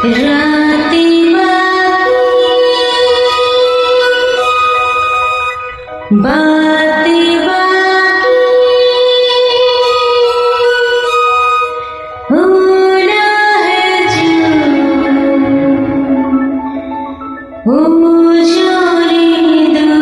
रातें बातें बाकी होना है जो हो जाने दो।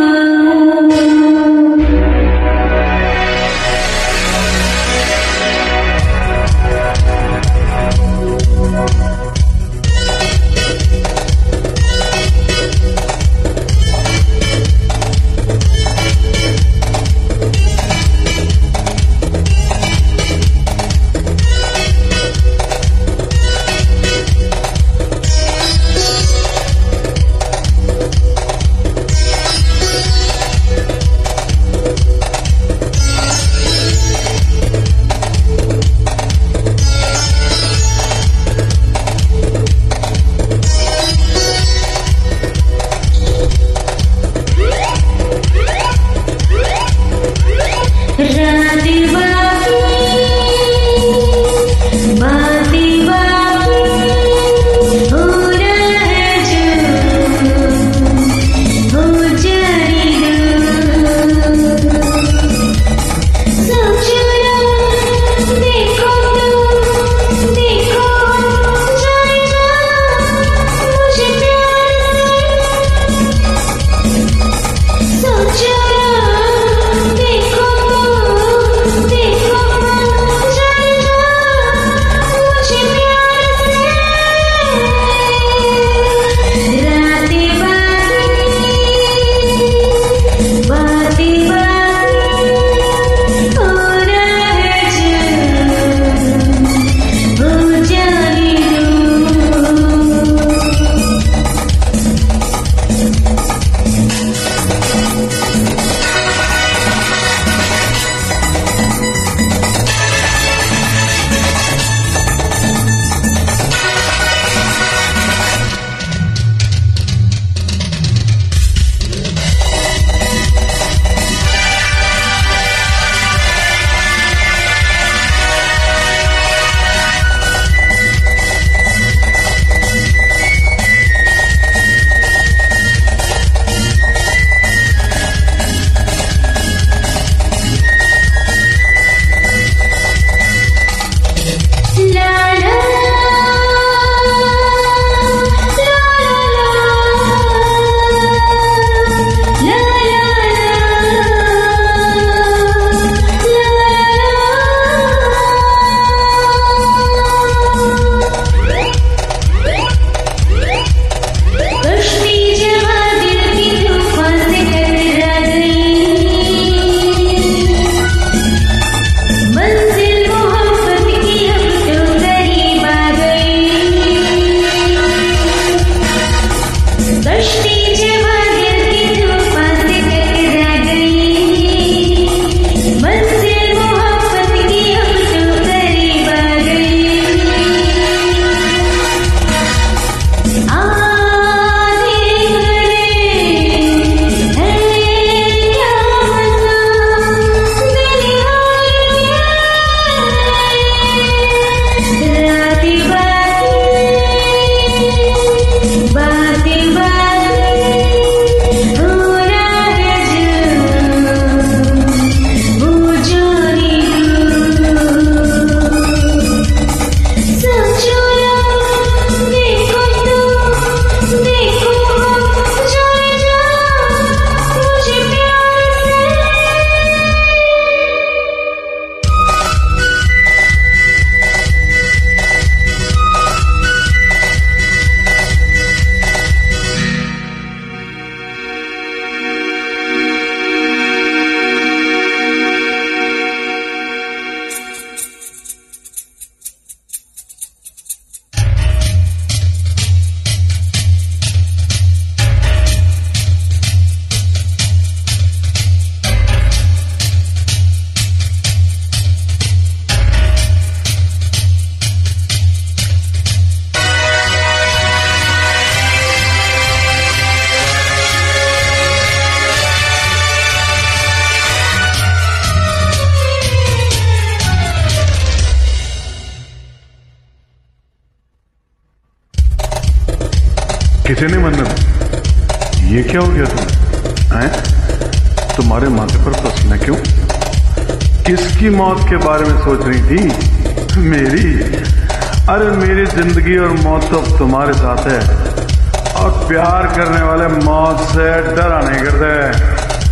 कितने मन्नत, ये क्या हो गया हैं? तुम्हारे माथे पर पसीना क्यों? किसकी मौत के बारे में सोच रही थी? मेरी? अरे मेरी जिंदगी और मौत तो अब तुम्हारे साथ है, और प्यार करने वाले मौत से डरा नहीं करते।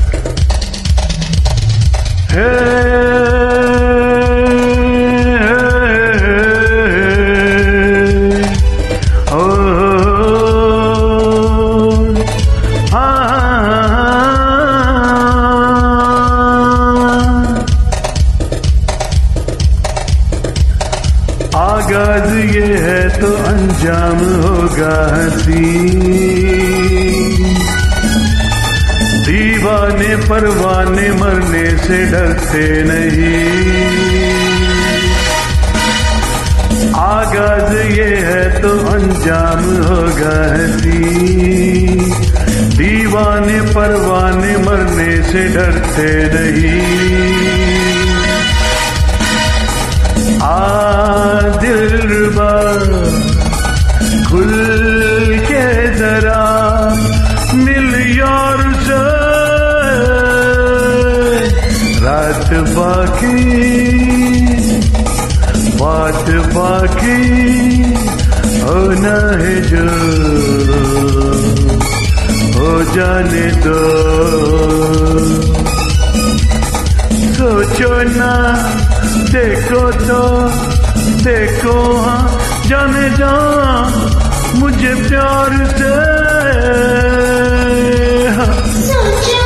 आगाज ये है तो अंजाम होगा हसीन, दीवाने परवाने मरने से डरते नहीं। आगाज ये है तो अंजाम होगा हसीन, दीवाने परवाने मरने से डरते नहीं। दिलरुबा खुल के जरा मिल यार से, रात बाकी बात बाकी होना है जो हो जाने दो। सोचो ना देखो तो देखो, हाँ जाने जा मुझे प्यार से। सोचो